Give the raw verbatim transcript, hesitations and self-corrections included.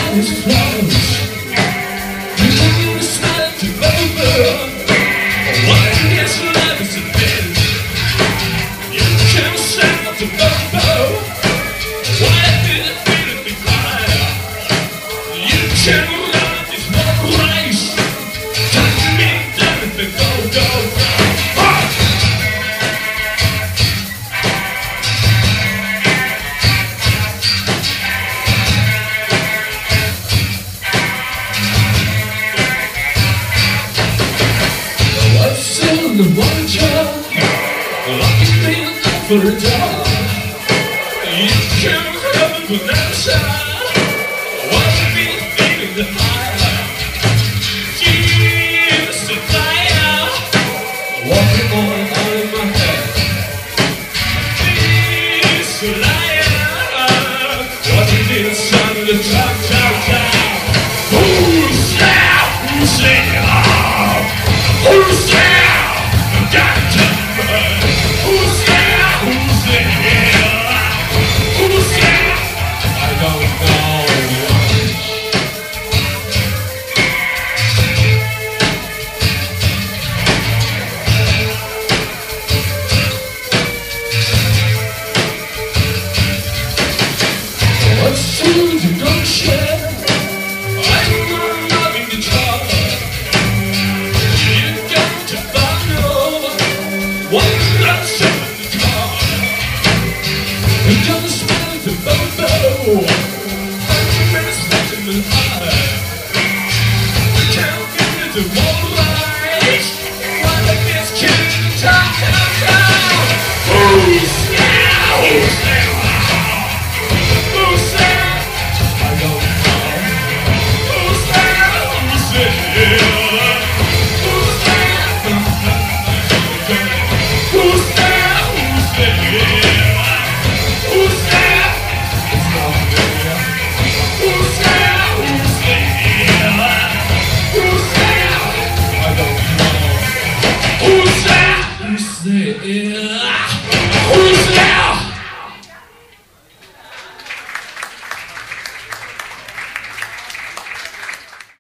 is close. You can use smile to over. What is love is a bitch. You can smile to over. Why did it feel it decline? You can love this more rice. Touch me down if it go, go, go. The one job, lucky thing for a job. You can't have it without a shot. What's me feeling the fire? Jesus, the fire. Walking on all in my head. Jesus, the liar. What you did, son, the drop.